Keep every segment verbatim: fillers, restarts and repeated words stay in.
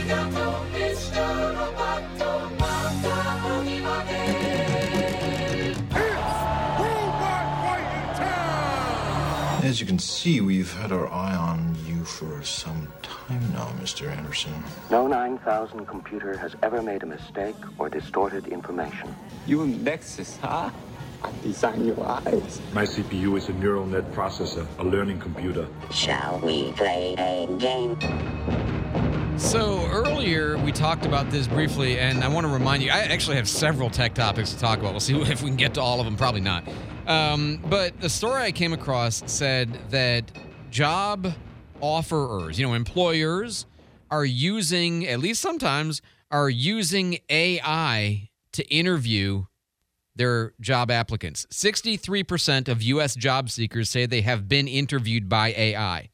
As you can see, we've had our eye on you for some time now, Mister Anderson. No nine thousand computer has ever made a mistake or distorted information. You and Nexus, huh? I design your eyes. My C P U is a neural net processor, a learning computer. Shall we play a game? So earlier we talked about this briefly, and I want to remind you, I actually have several tech topics to talk about. We'll see if we can get to all of them. Probably not. Um, but the story I came across said that job offerers, you know, employers are using, at least sometimes, are using A I to interview their job applicants. sixty-three percent of U S job seekers say they have been interviewed by A I.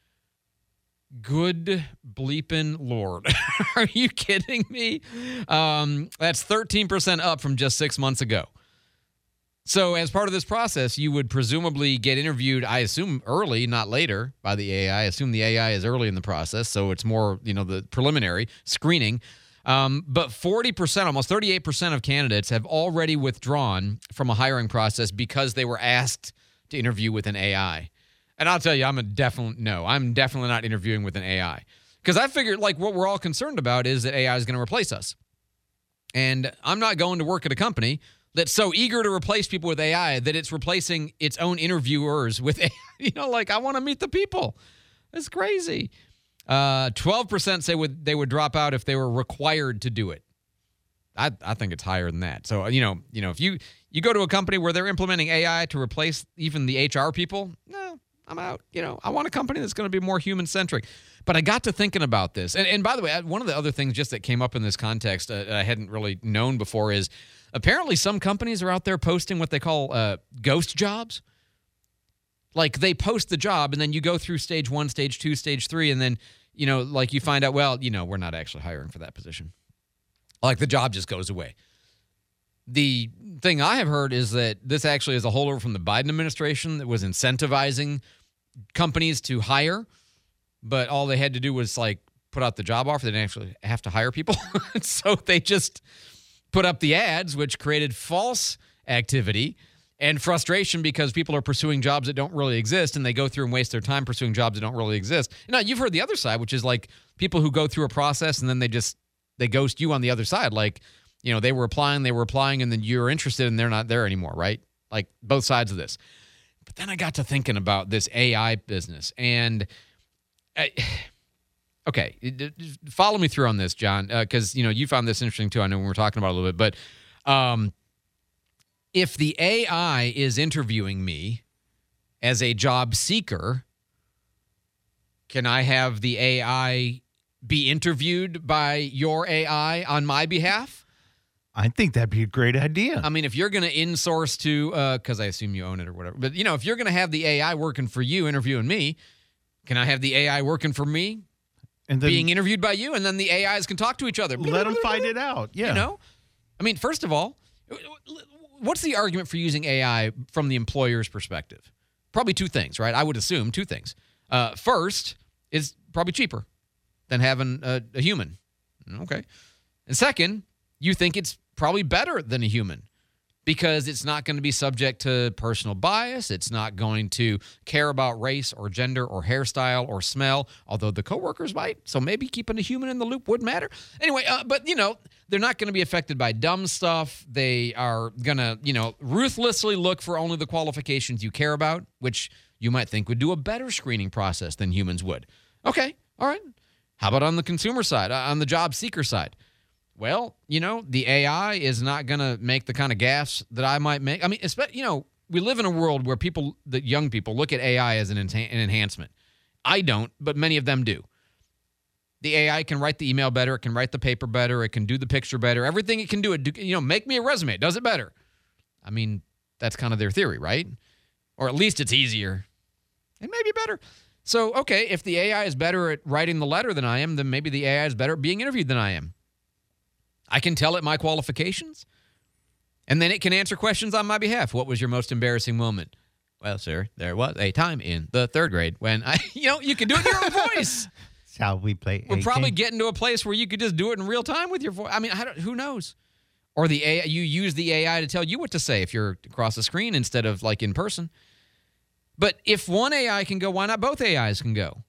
Good bleepin' Lord. Are you kidding me? Um, that's thirteen percent up from just six months ago. So as part of this process, you would presumably get interviewed, I assume, early, not later, by the A I. I assume the A I is early in the process, so it's more, you know, the preliminary screening. Um, but forty percent, almost thirty-eight percent of candidates have already withdrawn from a hiring process because they were asked to interview with an A I. And I'll tell you, I'm a definite no. I'm definitely not interviewing with an A I. Because I figured, like, what we're all concerned about is that A I is going to replace us. And I'm not going to work at a company that's so eager to replace people with A I that it's replacing its own interviewers with A I. You know, like, I want to meet the people. It's crazy. Uh, twelve percent say would they would drop out if they were required to do it. I, I think it's higher than that. So, you know, you know, if you, you go to a company where they're implementing A I to replace even the H R people, no, I'm out. You know, I want a company that's going to be more human-centric. But I got to thinking about this. And, and by the way, one of the other things just that came up in this context uh, I hadn't really known before is apparently some companies are out there posting what they call uh, ghost jobs. Like they post the job and then you go through stage one, stage two, stage three, and then, you know, like you find out, well, you know, we're not actually hiring for that position. Like the job just goes away. The thing I have heard is that this actually is a holdover from the Biden administration that was incentivizing companies to hire, but all they had to do was like put out the job offer. They didn't actually have to hire people. So they just put up the ads, which created false activity and frustration because people are pursuing jobs that don't really exist, and they go through and waste their time pursuing jobs that don't really exist. Now, you've heard the other side, which is like people who go through a process and then they just they ghost you on the other side. Like, you know, they were applying, they were applying, and then you're interested and they're not there anymore, right? Like both sides of this. But then I got to thinking about this A I business, and I, okay, follow me through on this, John, because, uh, you know, you found this interesting too. I know when we were talking about it a little bit, but um, if the A I is interviewing me as a job seeker, can I have the A I be interviewed by your A I on my behalf? I think that'd be a great idea. I mean, if you're going to insource to, because uh, I assume you own it or whatever, but, you know, if you're going to have the A I working for you, interviewing me, can I have the A I working for me, and then being interviewed by you, and then the A Is can talk to each other? Let them fight it out, yeah. You know? I mean, first of all, what's the argument for using A I from the employer's perspective? Probably two things, right? I would assume two things. Uh, first, is probably cheaper than having a, a human. Okay. And second, you think it's probably better than a human because it's not going to be subject to personal bias. It's not going to care about race or gender or hairstyle or smell, although the coworkers might. So maybe keeping a human in the loop would matter. Anyway, uh, but, you know, they're not going to be affected by dumb stuff. They are going to, you know, ruthlessly look for only the qualifications you care about, which you might think would do a better screening process than humans would. Okay, all right. How about on the consumer side, uh, on the job seeker side? Well, you know, the A I is not going to make the kind of gaffes that I might make. I mean, you know, we live in a world where people, the young people, look at A I as an, enha- an enhancement. I don't, but many of them do. The A I can write the email better. It can write the paper better. It can do the picture better. Everything it can do, it do, you know, make me a resume. It does it better. I mean, that's kind of their theory, right? Or at least it's easier. It may be better. So, okay, if the A I is better at writing the letter than I am, then maybe the A I is better at being interviewed than I am. I can tell it my qualifications, and then it can answer questions on my behalf. What was your most embarrassing moment? Well, sir, there was a time in the third grade when I, you know, you can do it in your own voice. Shall we play? We're a probably game? getting to a place where you could just do it in real time with your voice. I mean, I don't, who knows? Or the A I, you use the A I to tell you what to say if you're across the screen instead of like in person. But if one A I can go, why not both A Is can go?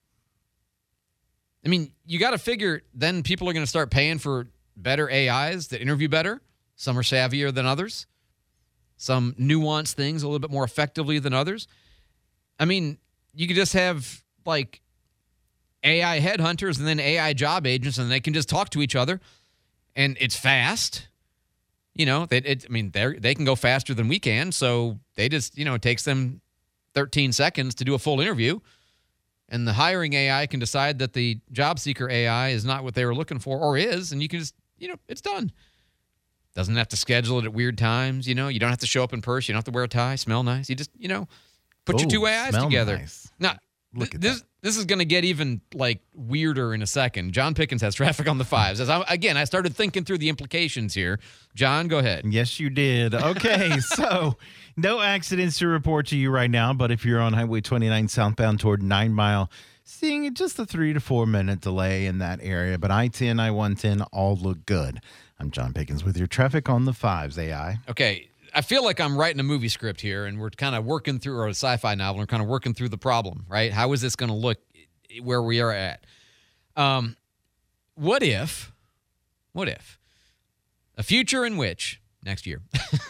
I mean, you got to figure then people are going to start paying for better A Is that interview better. Some are savvier than others. Some nuance things a little bit more effectively than others. I mean, you could just have like A I headhunters and then A I job agents, and they can just talk to each other, and it's fast. You know, they, it, I mean, they they can go faster than we can, so they just, you know, it takes them thirteen seconds to do a full interview, and the hiring A I can decide that the job seeker A I is not what they were looking for, or is, and you can just, you know, it's done. Doesn't have to schedule it at weird times, you know. You don't have to show up in person. You don't have to wear a tie, smell nice. You just, you know, put Ooh, your two A Is smell together. nice. Now, Look th- at this that. this is going to get even like weirder in a second. John Pickens has traffic on the fives. As I, again, I started thinking through the implications here. John, go ahead. Yes, you did. Okay, so no accidents to report to you right now, but if you're on Highway twenty-nine southbound toward Nine Mile, seeing just a three to four minute delay in that area, but I ten, I one ten all look good. I'm John Pickens with your traffic on the fives, A I. Okay, I feel like I'm writing a movie script here, and we're kind of working through, or a sci-fi novel, and we're kind of working through the problem, right? How is this going to look where we are at? Um, what if, what if, a future in which, next year,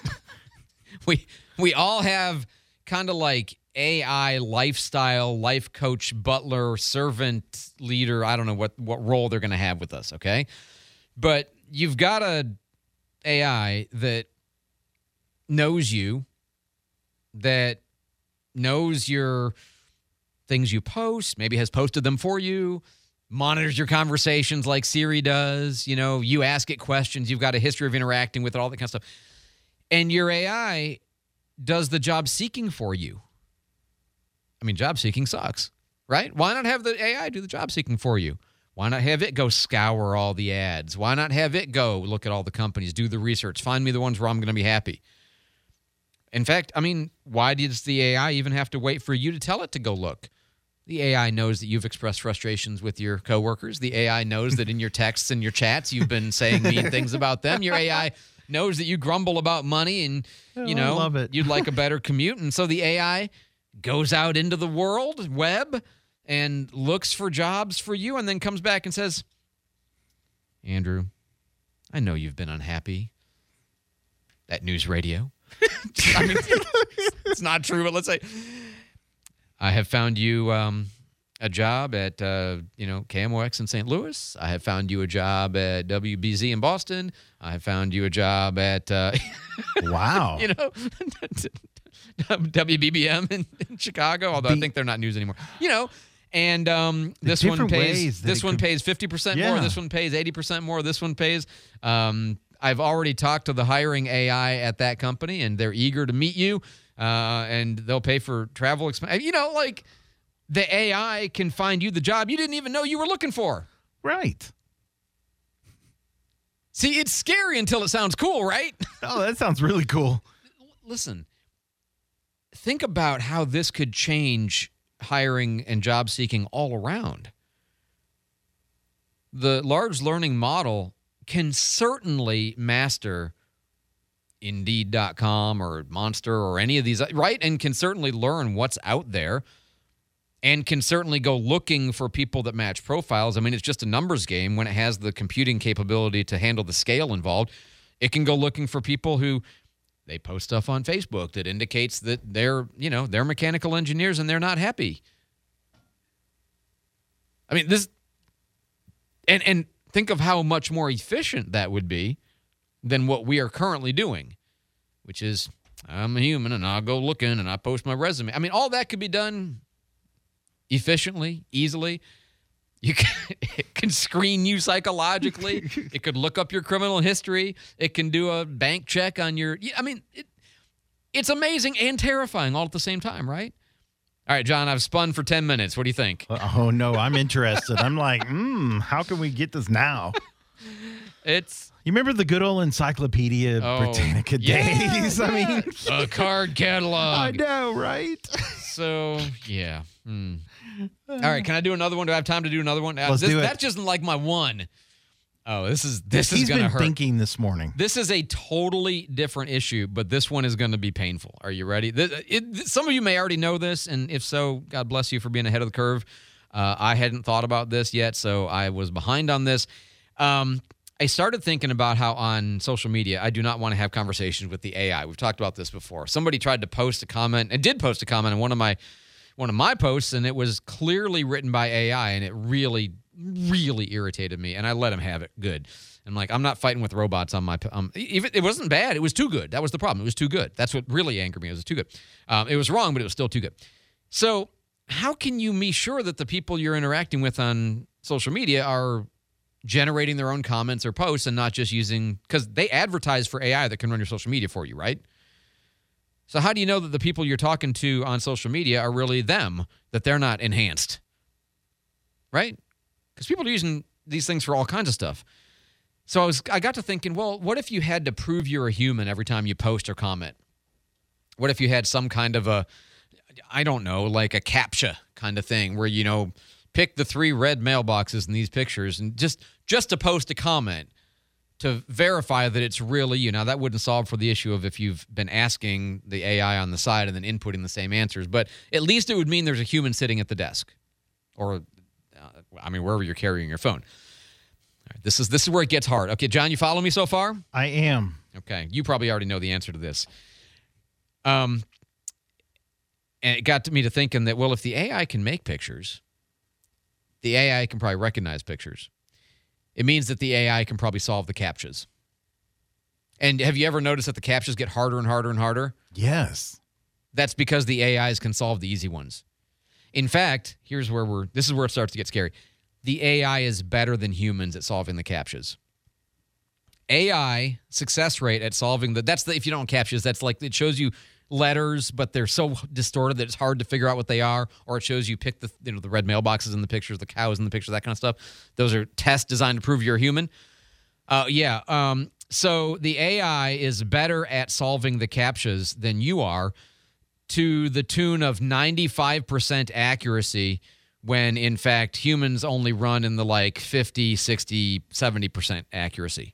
we we all have kind of like A I lifestyle, life coach, butler, servant, leader, I don't know what, what role they're going to have with us, okay? But you've got a A I that knows you, that knows your things you post, maybe has posted them for you, monitors your conversations like Siri does. You know, you ask it questions, you've got a history of interacting with it, all that kind of stuff. And your A I does the job seeking for you. I mean, job seeking sucks, right? Why not have the A I do the job seeking for you? Why not have it go scour all the ads? Why not have it go look at all the companies, do the research, find me the ones where I'm going to be happy? In fact, I mean, why does the A I even have to wait for you to tell it to go look? The A I knows that you've expressed frustrations with your coworkers. The A I knows that in your texts and your chats you've been saying mean things about them. Your A I knows that you grumble about money and, you Oh, know, I love it. you'd like a better commute. And so the A I goes out into the world, web, and looks for jobs for you and then comes back and says, Andrew, I know you've been unhappy at news radio. I mean, it's not true, but let's say I have found you um, a job at, uh, you know, K M O X in Saint Louis. I have found you a job at W B Z in Boston. I have found you a job at, uh, Wow. you know, W B B M in, in Chicago, although I Be- think they're not news anymore. You know, and um, this one different pays ways that this it one could- pays fifty percent more. Yeah. This one pays eighty percent more. This one pays. Um, I've already talked to the hiring A I at that company, and they're eager to meet you, uh, and they'll pay for travel expense. You know, like the A I can find you the job you didn't even know you were looking for. Right. See, it's scary until it sounds cool, right? Oh, that sounds really cool. Listen, think about how this could change hiring and job seeking all around. The large learning model can certainly master Indeed dot com or Monster or any of these, right? And can certainly learn what's out there and can certainly go looking for people that match profiles. I mean, it's just a numbers game when it has the computing capability to handle the scale involved. It can go looking for people who they post stuff on Facebook that indicates that they're, you know, they're mechanical engineers and they're not happy. I mean, this, and and think of how much more efficient that would be than what we are currently doing, which is I'm a human and I'll go looking and I post my resume. I mean, all that could be done efficiently, easily. You can, it can screen you psychologically. It could look up your criminal history. It can do a bank check on your, I mean, it, it's amazing and terrifying all at the same time, right? All right, John, I've spun for ten minutes. What do you think? Oh, no, I'm interested. I'm like, hmm, how can we get this now? It's You remember the good old Encyclopedia Oh, Britannica yeah, days? I mean, a card catalog. I know, right? So, yeah. Hmm. All right, can I do another one? Do I have time to do another one? Uh, Let's this, do it. That's just like my one. Oh, this is this He's is going to been hurt. thinking this morning. This is a totally different issue, but this one is going to be painful. Are you ready? This, it, some of you may already know this, and if so, God bless you for being ahead of the curve. Uh, I hadn't thought about this yet, so I was behind on this. Um, I started thinking about how on social media, I do not want to have conversations with the A I. We've talked about this before. Somebody tried to post a comment, and did post a comment on one of my one of my posts, and it was clearly written by A I, and it really, really irritated me, and I let him have it. Good. I'm like, I'm not fighting with robots on my um, even it wasn't bad. It was too good. That was the problem. It was too good. That's what really angered me. It was too good. Um, it was wrong, but it was still too good. So how can you be sure that the people you're interacting with on social media are generating their own comments or posts and not just using, because they advertise for A I that can run your social media for you, right? So how do you know that the people you're talking to on social media are really them, that they're not enhanced, right? Because people are using these things for all kinds of stuff. So I was, I got to thinking, well, what if you had to prove you're a human every time you post or comment? What if you had some kind of a, I don't know, like a CAPTCHA kind of thing where, you know, pick the three red mailboxes in these pictures and just just to post a comment to verify that it's really you. Now, that wouldn't solve for the issue of if you've been asking the A I on the side and then inputting the same answers, but at least it would mean there's a human sitting at the desk or, uh, I mean, wherever you're carrying your phone. All right, this is this is where it gets hard. Okay, John, you follow me so far? I am. Okay, you probably already know the answer to this. Um, and it got to me to thinking that, well, if the A I can make pictures, the A I can probably recognize pictures. It means that the A I can probably solve the CAPTCHAs. And have you ever noticed that the CAPTCHAs get harder and harder and harder? Yes. That's because the A Is can solve the easy ones. In fact, here's where we're, this is where it starts to get scary. The A I is better than humans at solving the CAPTCHAs. A I success rate at solving the, that's the, if you don't know CAPTCHAs, that's like, it shows you letters, but they're so distorted that it's hard to figure out what they are, or it shows you pick the, you know, the red mailboxes in the pictures, the cows in the pictures, that kind of stuff. Those are tests designed to prove you're a human. Uh, yeah. Um, so the A I is better at solving the CAPTCHAs than you are, to the tune of ninety-five percent accuracy, when in fact humans only run in the like fifty, sixty, seventy percent accuracy.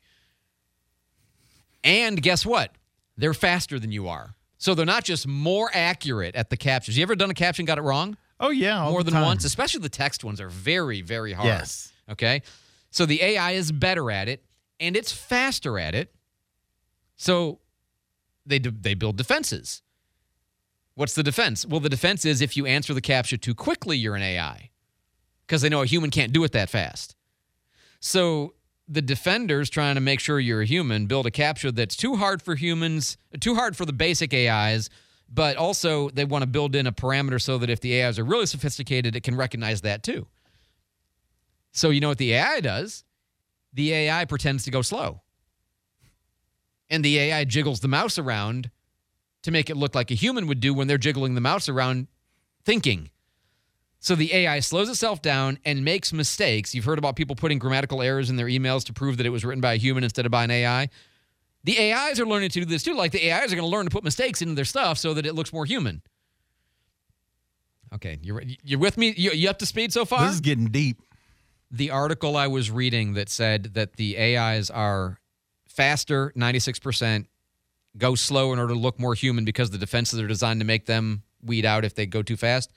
And guess what? They're faster than you are. So they're not just more accurate at the CAPTCHAs. You ever done a CAPTCHA and got it wrong? Oh, yeah. all More the than time. once? Especially the text ones are very, very hard. Yes. Okay? So the A I is better at it, and it's faster at it. So they de- they build defenses. What's the defense? Well, the defense is if you answer the CAPTCHA too quickly, you're an A I, because they know a human can't do it that fast. So the defenders, trying to make sure you're a human, build a CAPTCHA that's too hard for humans, too hard for the basic A Is, but also they want to build in a parameter so that if the A Is are really sophisticated, it can recognize that too. So you know what the A I does? The A I pretends to go slow. And the A I jiggles the mouse around to make it look like a human would do when they're jiggling the mouse around thinking. So the A I slows itself down and makes mistakes. You've heard about people putting grammatical errors in their emails to prove that it was written by a human instead of by an A I. The A Is are learning to do this too. Like the A Is are going to learn to put mistakes into their stuff so that it looks more human. Okay, you're you're with me? You, you up to speed so far? This is getting deep. The article I was reading that said that the A Is are faster, ninety-six percent, go slow in order to look more human because the defenses are designed to make them weed out if they go too fast.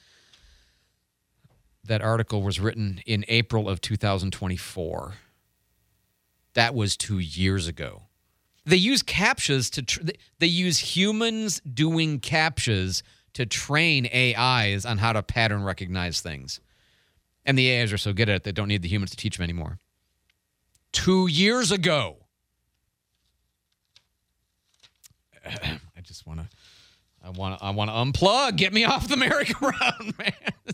That article was written in April of two thousand twenty-four. That was two years ago. They use CAPTCHAs to tr- they use humans doing CAPTCHAs to train A Is on how to pattern recognize things. And the A Is are so good at it they don't need the humans to teach them anymore. Two years ago. I just want to I want to I want to unplug. Get me off the merry-go-round, man.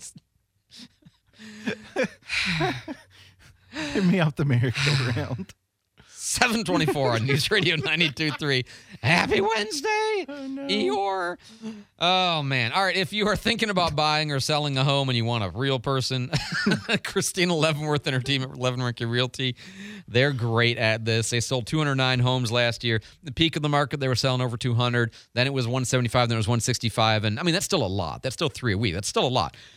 Get me off the merry-go-round. seven twenty-four on News Radio ninety-two point three. Happy Wednesday, Oh, no. Eeyore. Oh, man. All right, if you are thinking about buying or selling a home and you want a real person, Christina Leavenworth and her team at Leavenworth Realty, they're great at this. They sold two hundred nine homes last year. The peak of the market, they were selling over two hundred. Then it was one seventy-five, then it was one sixty-five. And, I mean, that's still a lot. That's still three a week. That's still a lot.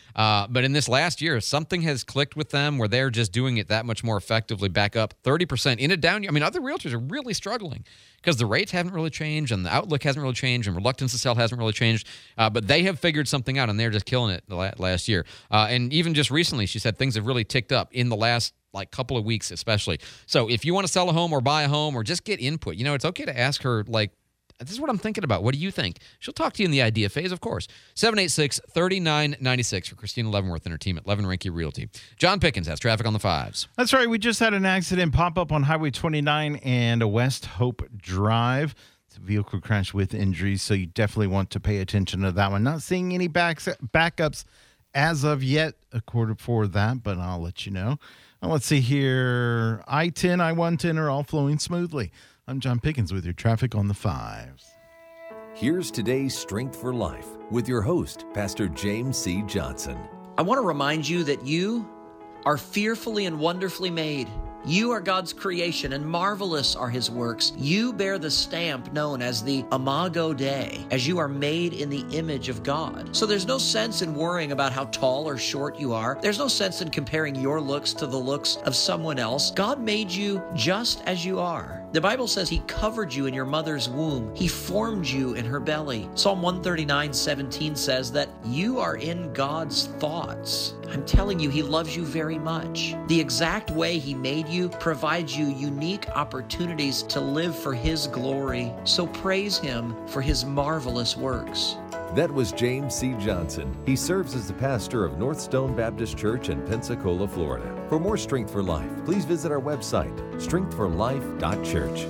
Uh, but in this last year, something has clicked with them where they're just doing it that much more effectively, back up thirty percent in a down year. I mean, other realtors are really struggling because the rates haven't really changed and the outlook hasn't really changed and reluctance to sell hasn't really changed. Uh, but they have figured something out, and they're just killing it the la- last year. Uh, and even just recently, she said things have really ticked up in the last like couple of weeks especially. So if you want to sell a home or buy a home or just get input, you know, it's okay to ask her, like, this is what I'm thinking about. What do you think? She'll talk to you in the idea phase, of course. seven eight six, three nine nine six for Christina Leavenworth and her team at Levin Rinke Realty. John Pickens has traffic on the fives. That's right. We just had an accident pop up on Highway twenty-nine and West Hope Drive. It's a vehicle crash with injuries, so you definitely want to pay attention to that one. Not seeing any backs, backups as of yet, according for that, but I'll let you know. Well, let's see here. I ten, I one ten are all flowing smoothly. I'm John Pickens with your traffic on the fives. Here's today's Strength for Life with your host, Pastor James C. Johnson. I want to remind you that you are fearfully and wonderfully made. You are God's creation, and marvelous are His works. You bear the stamp known as the Imago Dei, as you are made in the image of God. So there's no sense in worrying about how tall or short you are. There's no sense in comparing your looks to the looks of someone else. God made you just as you are. The Bible says He covered you in your mother's womb. He formed you in her belly. Psalm one thirty-nine seventeen says that you are in God's thoughts. I'm telling you, He loves you very much. The exact way He made you provides you unique opportunities to live for His glory. So praise Him for His marvelous works. That was James C. Johnson. He serves as the pastor of North Stone Baptist Church in Pensacola, Florida. For more Strength for Life, please visit our website, strength for life dot church.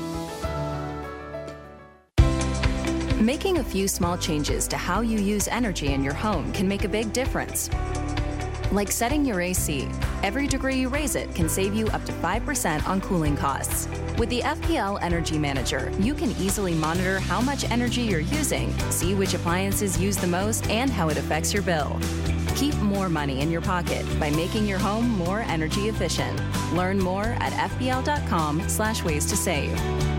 Making a few small changes to how you use energy in your home can make a big difference. Like setting your A C. Every degree you raise it can save you up to five percent on cooling costs. With the F P L Energy Manager, you can easily monitor how much energy you're using, see which appliances use the most, and how it affects your bill. Keep more money in your pocket by making your home more energy efficient. Learn more at f b l dot com slash ways to save.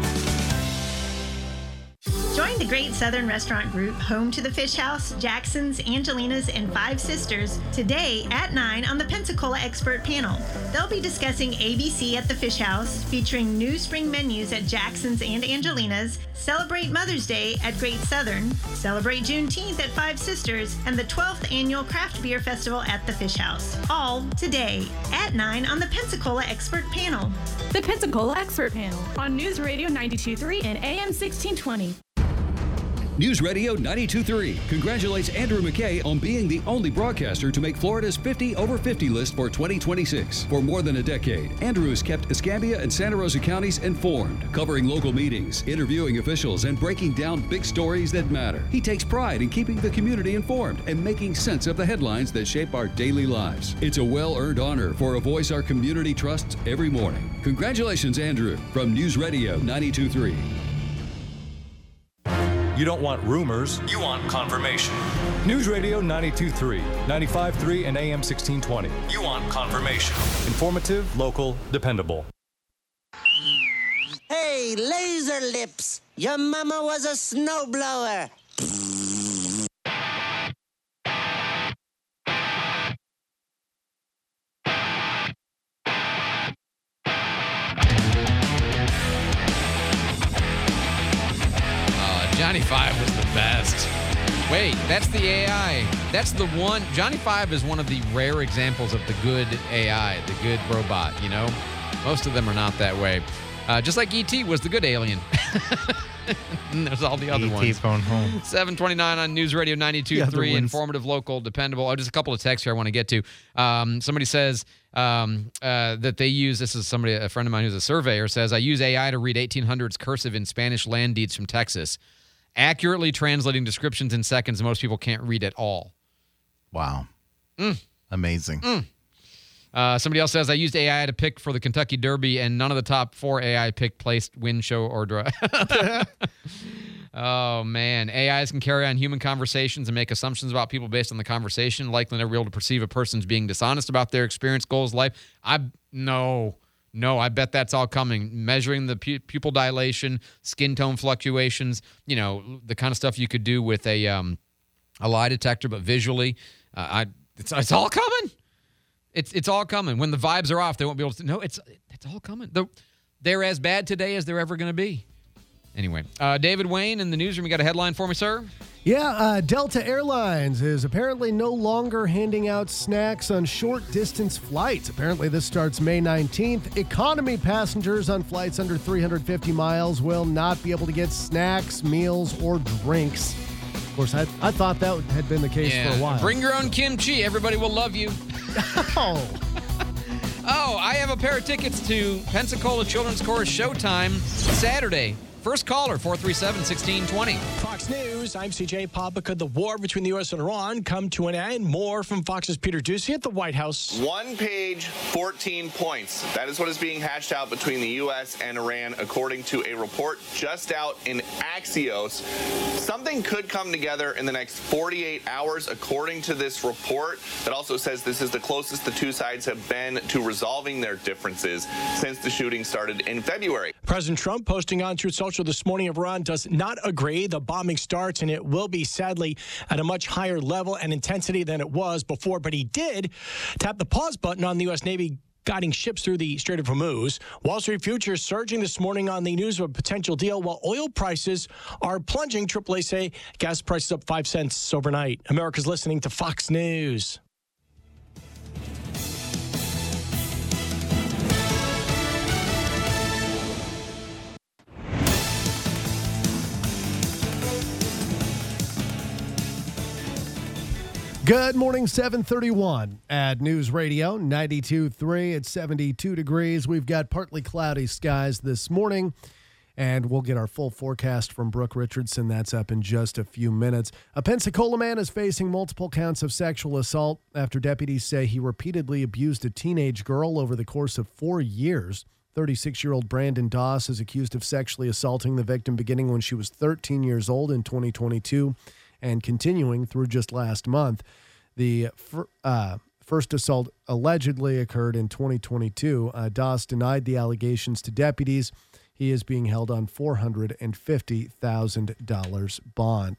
Join the Great Southern Restaurant Group, home to the Fish House, Jackson's, Angelina's, and Five Sisters, today at nine on the Pensacola Expert Panel. They'll be discussing A B C at the Fish House, featuring new spring menus at Jackson's and Angelina's, celebrate Mother's Day at Great Southern, celebrate Juneteenth at Five Sisters, and the twelfth Annual Craft Beer Festival at the Fish House. All today at nine on the Pensacola Expert Panel. The Pensacola Expert Panel on News Radio ninety-two point three and A M sixteen twenty. News Radio ninety-two point three congratulates Andrew McKay on being the only broadcaster to make Florida's fifty over fifty list for twenty twenty-six. For more than a decade, Andrew has kept Escambia and Santa Rosa counties informed, covering local meetings, interviewing officials, and breaking down big stories that matter. He takes pride in keeping the community informed and making sense of the headlines that shape our daily lives. It's a well-earned honor for a voice our community trusts every morning. Congratulations, Andrew, from News Radio ninety-two point three. You don't want rumors, you want confirmation. News Radio ninety-two point three, ninety-five point three, and A M sixteen twenty. You want confirmation. Informative, local, dependable. Hey, Laser Lips, your mama was a snowblower. Johnny Five was the best. Wait, that's the A I. That's the one. Johnny Five is one of the rare examples of the good A I, the good robot, you know? Most of them are not that way. Uh, just like E T was the good alien. And there's all the other E T ones. phone home. seven twenty-nine on News Radio ninety-two point three, informative, local, dependable. Oh, just a couple of texts here I want to get to. Um, somebody says um, uh, that they use, this is somebody, a friend of mine who's a surveyor, says, I use A I to read eighteen hundreds cursive in Spanish land deeds from Texas, accurately translating descriptions in seconds most people can't read at all. Wow. Mm. Amazing. Mm. Uh, somebody else says, I used A I to pick for the Kentucky Derby, and none of the top four A I picked placed win, show, or draw. Oh, man. A Is can carry on human conversations and make assumptions about people based on the conversation, likely never be able to perceive a person's being dishonest about their experience, goals, life. I No. No, I bet that's all coming. Measuring the pu- pupil dilation, skin tone fluctuations, you know, the kind of stuff you could do with a um, a lie detector, but visually. Uh, I It's it's all coming. It's it's all coming. When the vibes are off, they won't be able to. No, it's it's all coming. The, they're as bad today as they're ever going to be. Anyway, uh, David Wayne in the newsroom. You got a headline for me, sir? Yeah, uh, Delta Airlines is apparently no longer handing out snacks on short-distance flights. Apparently, this starts May nineteenth. Economy passengers on flights under three hundred fifty miles will not be able to get snacks, meals, or drinks. Of course, I, I thought that had been the case Yeah. for a while. Bring your own kimchi. Everybody will love you. Oh. Oh, I have a pair of tickets to Pensacola Children's Chorus Showtime Saturday. First caller, four three seven, one six two zero. Fox News, I'm C J Papa. Could the war between the U S and Iran come to an end? More from Fox's Peter Doocy at the White House. One page, fourteen points. That is what is being hashed out between the U S and Iran, according to a report just out in Axios. Something could come together in the next forty-eight hours, according to this report that also says this is the closest the two sides have been to resolving their differences since the shooting started in February. President Trump posting on Truth Social this morning, Iran does not agree. The bombing starts, and it will be, sadly, at a much higher level and intensity than it was before. But he did tap the pause button on the U S Navy guiding ships through the Strait of Hormuz. Wall Street futures surging this morning on the news of a potential deal, while oil prices are plunging. triple A say gas prices up five cents overnight. America's listening to Fox News. Good morning, seven thirty-one at News Radio ninety-two point three. It's seventy-two degrees. We've got partly cloudy skies this morning, and we'll get our full forecast from Brooke Richardson. That's up in just a few minutes. A Pensacola man is facing multiple counts of sexual assault after deputies say he repeatedly abused a teenage girl over the course of four years. thirty-six-year-old Brandon Doss is accused of sexually assaulting the victim beginning when she was thirteen years old in twenty twenty-two. And continuing through just last month. The fir- uh, first assault allegedly occurred in twenty twenty-two. Uh, Doss denied the allegations to deputies. He is being held on four hundred fifty thousand dollars bond.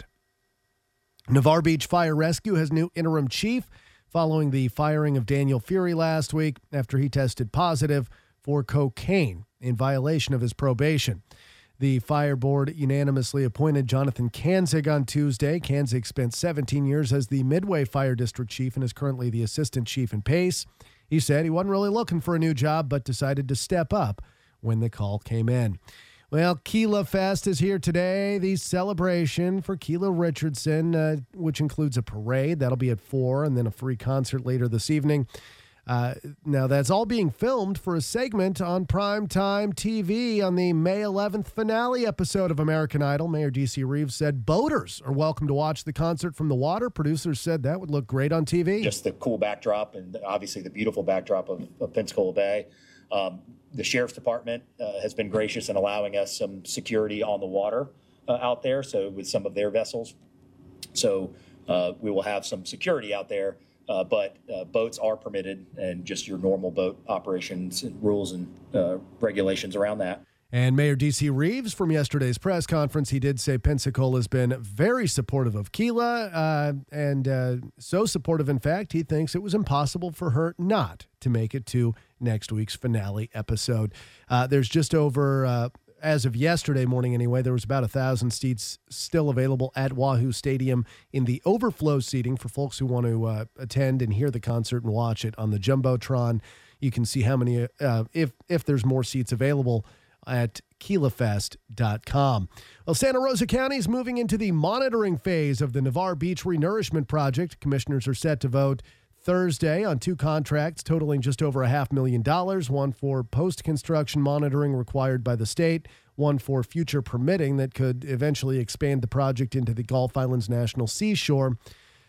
Navarre Beach Fire Rescue has new interim chief following the firing of Daniel Fury last week after he tested positive for cocaine in violation of his probation. The fire board unanimously appointed Jonathan Kanzig on Tuesday. Kanzig spent seventeen years as the Midway Fire District Chief and is currently the Assistant Chief in Pace. He said he wasn't really looking for a new job, but decided to step up when the call came in. Well, Keela Fest is here today, the celebration for Keela Richardson, uh, which includes a parade. That'll be at four, and then a free concert later this evening. Uh, now, that's all being filmed for a segment on primetime T V on the May eleventh finale episode of American Idol. Mayor D C Reeves said boaters are welcome to watch the concert from the water. Producers said that would look great on T V. Just the cool backdrop and obviously the beautiful backdrop of, of Pensacola Bay. Um, the Sheriff's Department uh, has been gracious in allowing us some security on the water uh, out there, so with some of their vessels. So uh, we will have some security out there. Uh, but uh, boats are permitted, and just your normal boat operations and rules and uh, regulations around that. And Mayor D C Reeves, from yesterday's press conference, he did say Pensacola has been very supportive of Keela, uh, and uh, so supportive, in fact, he thinks it was impossible for her not to make it to next week's finale episode. Uh, there's just over... Uh, As of yesterday morning, anyway, there was about a thousand seats still available at Wahoo Stadium in the overflow seating for folks who want to uh, attend and hear the concert and watch it on the Jumbotron. You can see how many, uh, if if there's more seats available, at Keela Fest dot com. Well, Santa Rosa County is moving into the monitoring phase of the Navarre Beach Renourishment Project. Commissioners are set to vote Thursday on two contracts totaling just over a half million dollars, one for post-construction monitoring required by the state, one for future permitting that could eventually expand the project into the Gulf Islands National Seashore.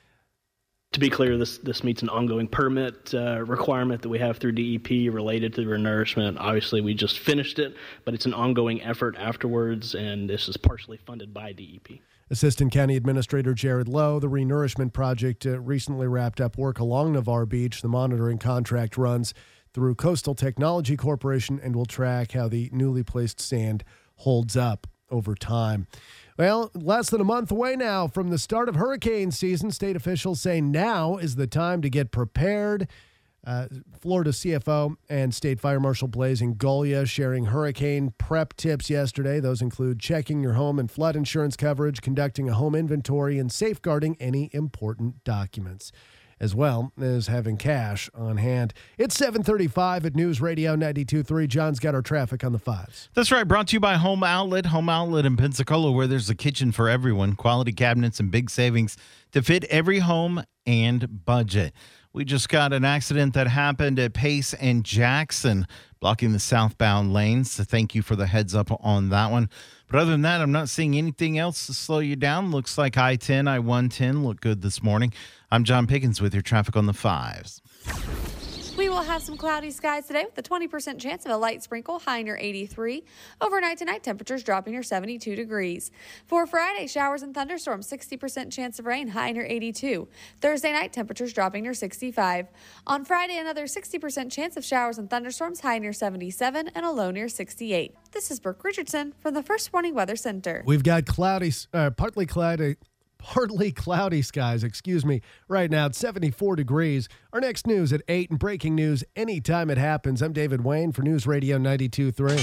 To be clear, this this meets an ongoing permit uh, requirement that we have through D E P related to the renourishment. Obviously, we just finished it, but it's an ongoing effort afterwards, and this is partially funded by D E P. Assistant County Administrator Jared Lowe, the Renourishment Project uh, recently wrapped up work along Navarre Beach. The monitoring contract runs through Coastal Technology Corporation and will track how the newly placed sand holds up. over time. Well, less than a month away now from the start of hurricane season. State officials say now is the time to get prepared. Uh, Florida C F O and State Fire Marshal Blaise Ingoglia sharing hurricane prep tips yesterday. Those include checking your home and flood insurance coverage, conducting a home inventory, and safeguarding any important documents, as well as having cash on hand. It's seven thirty-five at News Radio ninety-two point three. John's got our traffic on the fives. That's right. Brought to you by Home Outlet. Home Outlet in Pensacola, where there's a kitchen for everyone. Quality cabinets and big savings to fit every home and budget. We just got an accident that happened at Pace and Jackson, blocking the southbound lanes. So thank you for the heads up on that one. But other than that, I'm not seeing anything else to slow you down. Looks like I ten, I one ten look good this morning. I'm John Pickens with your traffic on the fives. We will have some cloudy skies today with a twenty percent chance of a light sprinkle, high near eighty-three. Overnight tonight, temperatures dropping near seventy-two degrees. For Friday, showers and thunderstorms, sixty percent chance of rain, high near eighty-two. Thursday night, temperatures dropping near sixty-five. On Friday, another sixty percent chance of showers and thunderstorms, high near seventy-seven and a low near sixty-eight. This is Brooke Richardson from the First Warning Weather Center. We've got cloudy, uh, partly cloudy. Partly cloudy skies, excuse me. Right now, it's seventy-four degrees. Our next news at eight and breaking news anytime it happens. I'm David Wayne for News Radio ninety-two point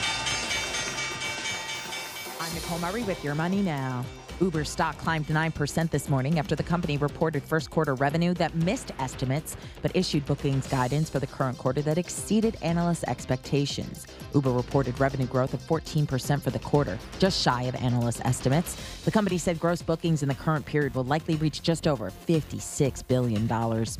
three. I'm Nicole Murray with Your Money Now. Uber stock climbed nine percent this morning after the company reported first quarter revenue that missed estimates, but issued bookings guidance for the current quarter that exceeded analysts' expectations. Uber reported revenue growth of fourteen percent for the quarter, just shy of analysts' estimates. The company said gross bookings in the current period will likely reach just over fifty-six billion dollars.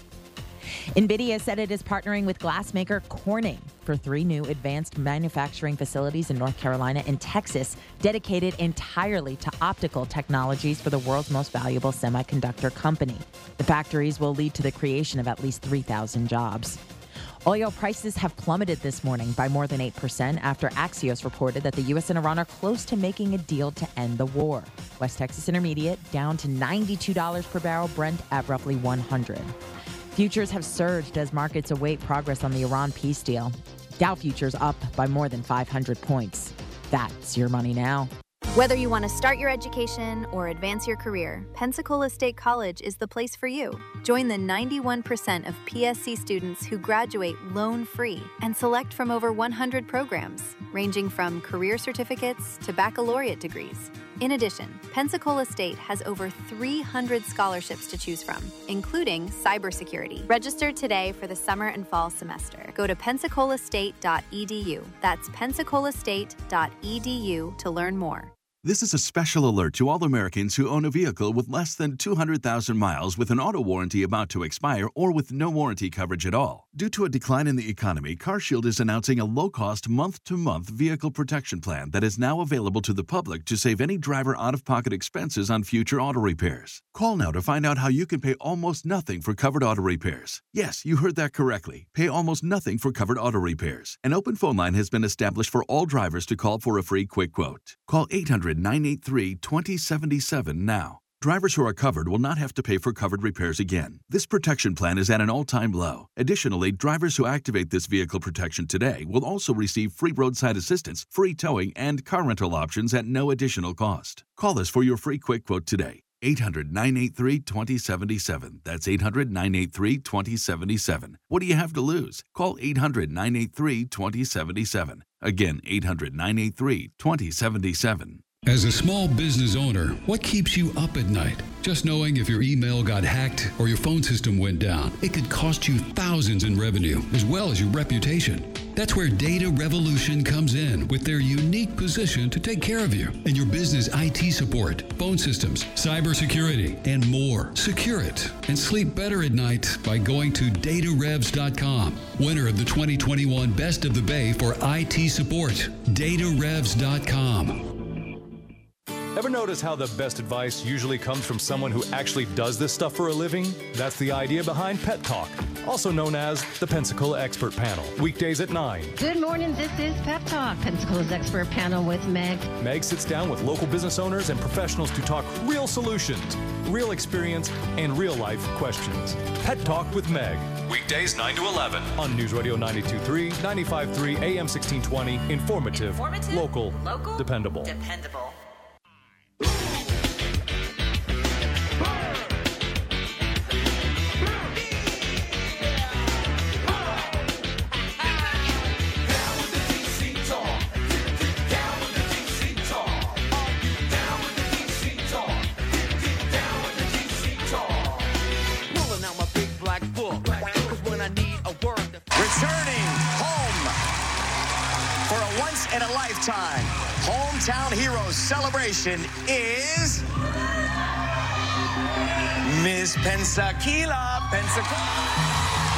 NVIDIA said it is partnering with glassmaker Corning for three new advanced manufacturing facilities in North Carolina and Texas, dedicated entirely to optical technologies for the world's most valuable semiconductor company. The factories will lead to the creation of at least three thousand jobs. Oil prices have plummeted this morning by more than eight percent after Axios reported that the U S and Iran are close to making a deal to end the war. West Texas Intermediate down to ninety-two dollars per barrel, Brent at roughly one hundred dollars. Futures have surged as markets await progress on the Iran peace deal. Dow futures up by more than five hundred points. That's Your Money Now. Whether you want to start your education or advance your career, Pensacola State College is the place for you. Join the ninety-one percent of P S C students who graduate loan-free and select from over one hundred programs, ranging from career certificates to baccalaureate degrees. In addition, Pensacola State has over three hundred scholarships to choose from, including cybersecurity. Register today for the summer and fall semester. Go to pensacola state dot e d u. That's pensacola state dot e d u to learn more. This is a special alert to all Americans who own a vehicle with less than two hundred thousand miles with an auto warranty about to expire or with no warranty coverage at all. Due to a decline in the economy, CarShield is announcing a low-cost month-to-month vehicle protection plan that is now available to the public to save any driver out-of-pocket expenses on future auto repairs. Call now to find out how you can pay almost nothing for covered auto repairs. Yes, you heard that correctly. Pay almost nothing for covered auto repairs. An open phone line has been established for all drivers to call for a free quick quote. Call eight hundred, nine eight three, two zero seven seven now. Drivers who are covered will not have to pay for covered repairs again. This protection plan is at an all-time low. Additionally, drivers who activate this vehicle protection today will also receive free roadside assistance, free towing, and car rental options at no additional cost. Call us for your free quick quote today. eight hundred, nine eight three, two zero seven seven. That's eight hundred, nine eight three, two zero seven seven. What do you have to lose? Call eight hundred, nine eight three, two zero seven seven. Again, eight hundred, nine eight three, two zero seven seven. As a small business owner, what keeps you up at night? Just knowing if your email got hacked or your phone system went down, it could cost you thousands in revenue as well as your reputation. That's where Data Revolution comes in with their unique position to take care of you and your business I T support, phone systems, cybersecurity, and more. Secure it and sleep better at night by going to data revs dot com. Winner of the twenty twenty-one Best of the Bay for I T support, data revs dot com. Ever notice how the best advice usually comes from someone who actually does this stuff for a living? That's the idea behind Pet Talk, also known as the Pensacola Expert Panel. Weekdays at nine. Good morning, this is Pet Talk, Pensacola's Expert Panel with Meg. Meg sits down with local business owners and professionals to talk real solutions, real experience, and real life questions. Pet Talk with Meg. Weekdays nine to eleven on News Radio ninety-two point three, ninety-five point three, A M sixteen twenty. Informative, Informative, local, local, dependable. Dependable. Returning home for a once-in-a-lifetime hometown heroes celebration is Miss Pensacola, Pensacola.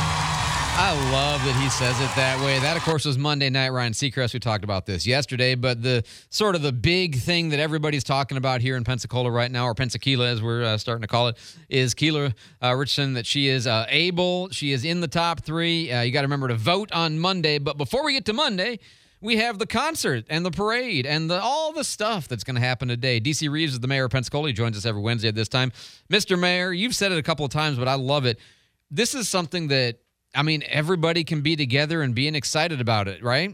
I love that he says it that way. That, of course, was Monday night. Ryan Seacrest, we talked about this yesterday, but the sort of the big thing that everybody's talking about here in Pensacola right now, or Pensacola as we're uh, starting to call it, is Keela uh, Richardson, that she is uh, able, she is in the top three. Uh, you got to remember to vote on Monday, but before we get to Monday, we have the concert and the parade and the, all the stuff that's going to happen today. D C Reeves is the mayor of Pensacola. He joins us every Wednesday at this time. Mister Mayor, you've said it a couple of times, but I love it. This is something that, I mean, everybody can be together and being excited about it, right?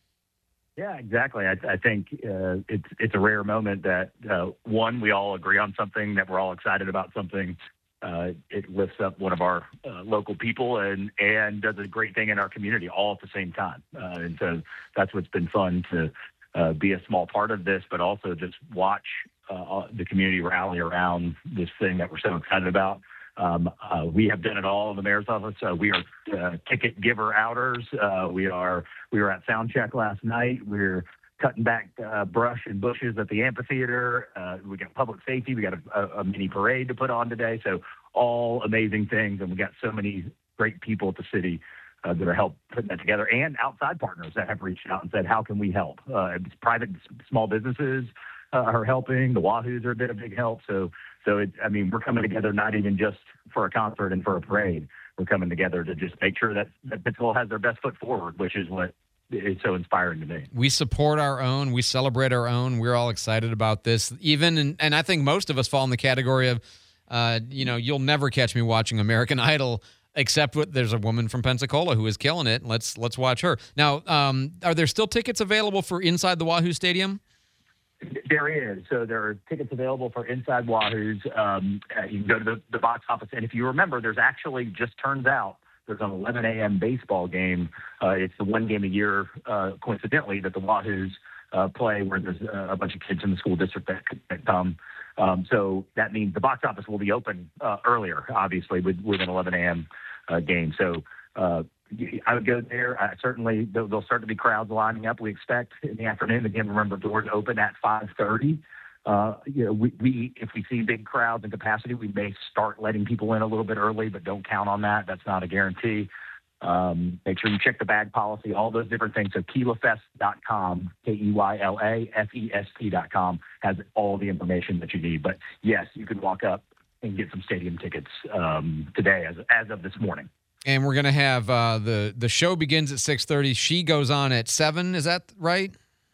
Yeah, exactly. I, I think uh, it's it's a rare moment that, uh, one, we all agree on something, that we're all excited about something. Uh, it lifts up one of our uh, local people and, and does a great thing in our community all at the same time. Uh, and so that's what's been fun to uh, be a small part of this, but also just watch uh, the community rally around this thing that we're so excited about. Um, uh, we have done it all in the mayor's office. Uh, we are uh, ticket giver outers. Uh, we are we were at sound check last night. We're cutting back uh, brush and bushes at the amphitheater. Uh, we got public safety. We got a, a, a mini parade to put on today. So all amazing things, and we got so many great people at the city uh, that are helping putting that together, and outside partners that have reached out and said, "How can we help?" Uh, it's private small businesses uh, are helping. The Wahoos are a bit of big help. So. So, it, I mean, we're coming together not even just for a concert and for a parade. We're coming together to just make sure that, that Pensacola has their best foot forward, which is what is so inspiring to me. We support our own. We celebrate our own. We're all excited about this. Even, in, and I think most of us fall in the category of, uh, you know, you'll never catch me watching American Idol, except with, there's a woman from Pensacola who is killing it. Let's let's watch her. Now, um, are there still tickets available for inside the Wahoo Stadium? There is. So there are tickets available for Inside Wahoos. Um, uh, you can go to the, the box office. And if you remember, there's actually, just turns out, there's an eleven a.m. baseball game. Uh, it's the one game a year, uh, coincidentally, that the Wahoos uh, play, where there's uh, a bunch of kids in the school district that, that come. Um, so that means the box office will be open uh, earlier, obviously, with, with an eleven a.m. Uh, game. So uh, I would go there. Uh, certainly, there'll, there'll start to be crowds lining up, we expect, in the afternoon. Again, remember, doors open at five thirty. Uh, you know, we, we if we see big crowds and capacity, we may start letting people in a little bit early, but don't count on that. That's not a guarantee. Um, make sure you check the bag policy, all those different things. So keylafest dot com, K E Y L A F E S T dot com, has all the information that you need. But, yes, you can walk up and get some stadium tickets um, today as, as of this morning. And we're going to have uh, the the show begins at six thirty. She goes on at seven. Is that right?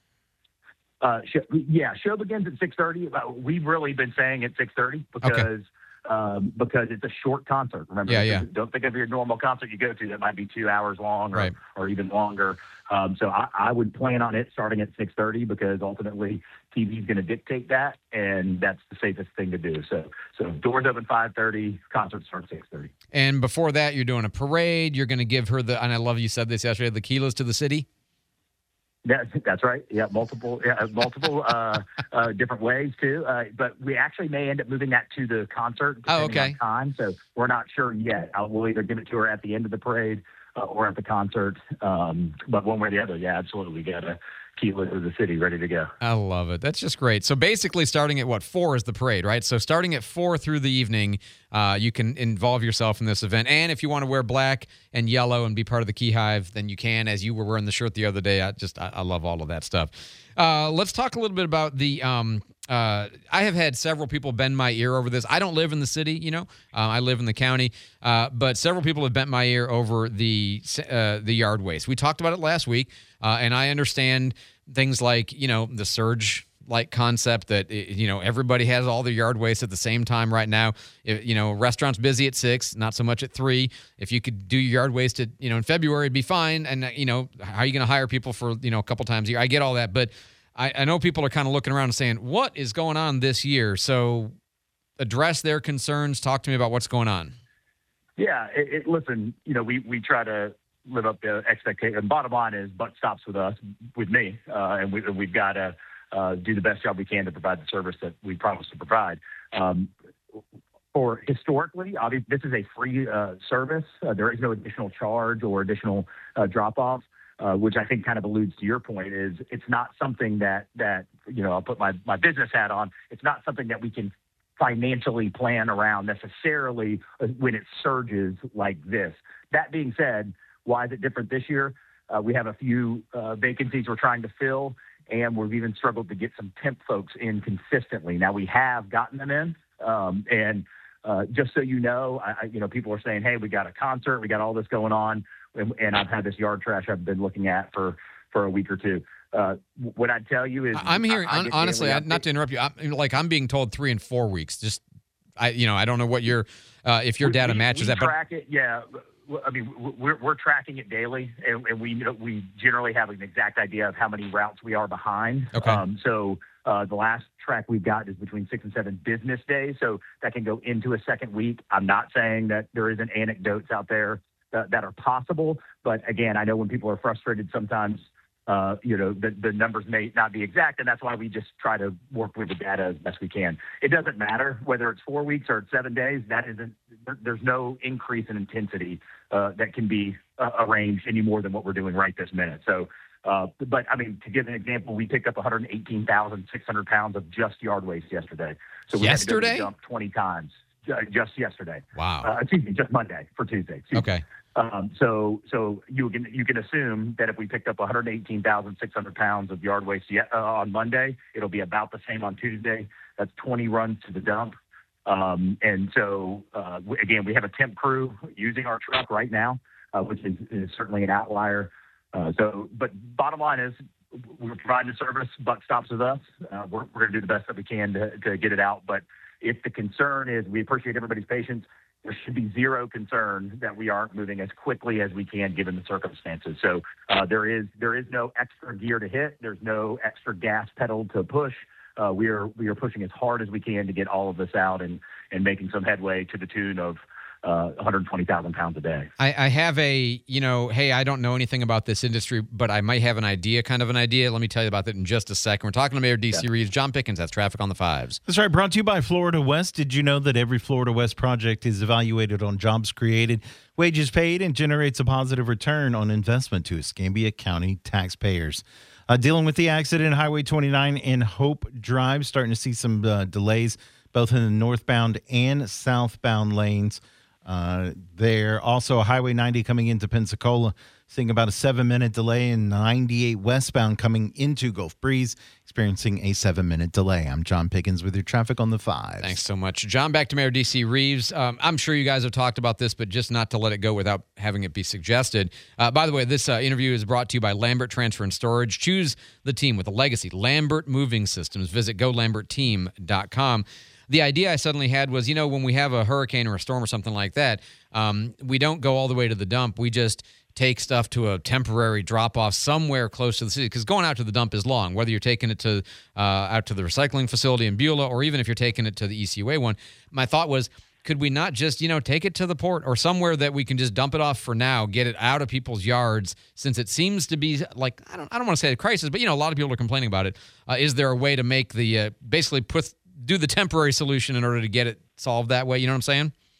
Uh, show, yeah, show begins at six thirty. Uh, we've really been saying at six thirty because Okay. um, because it's a short concert. Remember, Yeah, yeah. don't think of your normal concert you go to that might be two hours long or, Right. or even longer. Um, so I, I would plan on it starting at six thirty because ultimately T V is going to dictate that, and that's the safest thing to do. So so doors open five thirty, concert starts six thirty. And before that, you're doing a parade. You're going to give her the, and I love you said this yesterday, the Keelas to the city. That's, that's right. Yeah, multiple, yeah, multiple uh, uh, different ways too. Uh, but we actually may end up moving that to the concert. Oh, depending okay. on time, so we're not sure yet. Uh, we'll either give it to her at the end of the parade uh, or at the concert. Um, but one way or the other, yeah, absolutely. We gotta Kilo to the city, ready to go. I love it. That's just great. So basically starting at what, four is the parade, right? So starting at four through the evening, uh, you can involve yourself in this event. And if you want to wear black and yellow and be part of the Key Hive, then you can, as you were wearing the shirt the other day. I just, I, I love all of that stuff. Uh, let's talk a little bit about the, um, uh, I have had several people bend my ear over this. I don't live in the city, you know, uh, I live in the county, uh, but several people have bent my ear over the, uh, the yard waste. We talked about it last week, uh, and I understand things like, you know, the surge like concept that, you know, everybody has all their yard waste at the same time right now. If, you know, restaurants busy at six, not so much at three. If you could do your yard waste at, you know, in February, it'd be fine. And, you know, how are you going to hire people for, you know, a couple times a year? I get all that. But I, I know people are kind of looking around and saying, what is going on this year? So address their concerns. Talk to me about what's going on. Yeah, it, it, listen, you know, we, we try to live up to expectations. Bottom line is buck stops with us, with me, uh, and we, we've got to uh, do the best job we can to provide the service that we promise to provide. Um, for historically, obviously, this is a free uh, service. Uh, there is no additional charge or additional uh, drop-off, uh, which I think kind of alludes to your point. Is it's not something that that you know, I'll put my my business hat on. It's not something that we can financially plan around necessarily when it surges like this. That being said, why is it different this year? Uh, we have a few uh, vacancies we're trying to fill, and we've even struggled to get some temp folks in consistently. Now, we have gotten them in, um, and uh, just so you know, I, I, you know, people are saying, hey, we got a concert, we got all this going on, and, and I've had this yard trash I've been looking at for, for a week or two. Uh, what I'd tell you is, I'm hearing, I, I honestly, I, not to interrupt you, I'm, like I'm being told three and four weeks. Just, I, you know, I don't know what your, uh, if your we, data we, matches we that. Track but it, yeah. I mean, we're we're tracking it daily, and, and we we generally have an exact idea of how many routes we are behind. Okay. Um, so uh, the last track we've got is between six and seven business days, so that can go into a second week. I'm not saying that there isn't anecdotes out there that, that are possible, but again, I know when people are frustrated, sometimes uh, you know the the numbers may not be exact, and that's why we just try to work with the data as best we can. It doesn't matter whether it's four weeks or it's seven days. That isn't. There's no increase in intensity uh, that can be uh, arranged any more than what we're doing right this minute. So, uh, but I mean, to give an example, we picked up one hundred eighteen thousand six hundred pounds of just yard waste yesterday. So we yesterday? had to go to the dump twenty times just yesterday. Wow. Uh, excuse me, just Monday for Tuesday. Excuse okay. Me. Um, so, so you can you can assume that if we picked up one hundred eighteen thousand six hundred pounds of yard waste yet, uh, on Monday, it'll be about the same on Tuesday. That's twenty runs to the dump. Um, and so, uh, w- again, we have a temp crew using our truck right now, uh, which is, is certainly an outlier. Uh, so, but bottom line is we're providing the service, buck stops with us. Uh, we're we're going to do the best that we can to, to get it out. But if the concern is, we appreciate everybody's patience, there should be zero concern that we aren't moving as quickly as we can given the circumstances. So uh, there is there is no extra gear to hit. There's no extra gas pedal to push. Uh, we are we are pushing as hard as we can to get all of this out and, and making some headway to the tune of uh, one hundred twenty thousand pounds a day. I, I have a, you know, hey, I don't know anything about this industry, but I might have an idea, kind of an idea. Let me tell you about that in just a second. We're talking to Mayor D C yeah. Reeves. John Pickens, that's Traffic on the Fives. That's right, brought to you by Florida West. Did you know that every Florida West project is evaluated on jobs created, wages paid, and generates a positive return on investment to Escambia County taxpayers? Uh, dealing with the accident, Highway twenty-nine and Hope Drive, starting to see some uh, delays both in the northbound and southbound lanes uh, there. Also, Highway ninety coming into Pensacola, seeing about a seven-minute delay, and ninety-eight westbound coming into Gulf Breeze, experiencing a seven-minute delay. I'm John Pickens with your Traffic on the Fives. Thanks so much. John, back to Mayor D C Reeves. Um, I'm sure you guys have talked about this, but just not to let it go without having it be suggested. Uh, by the way, this uh, interview is brought to you by Lambert Transfer and Storage. Choose the team with a legacy. Lambert Moving Systems. Visit go lambert team dot com. The idea I suddenly had was, you know, when we have a hurricane or a storm or something like that, um, we don't go all the way to the dump. We just take stuff to a temporary drop-off somewhere close to the city, because going out to the dump is long, whether you're taking it to uh, out to the recycling facility in Beulah or even if you're taking it to the E C U A one. My thought was, could we not just, you know, take it to the port or somewhere that we can just dump it off for now, get it out of people's yards, since it seems to be like, I don't I don't want to say a crisis, but, you know, a lot of people are complaining about it. Uh, is there a way to make the, uh, basically put do the temporary solution in order to get it solved that way? You know what I'm saying?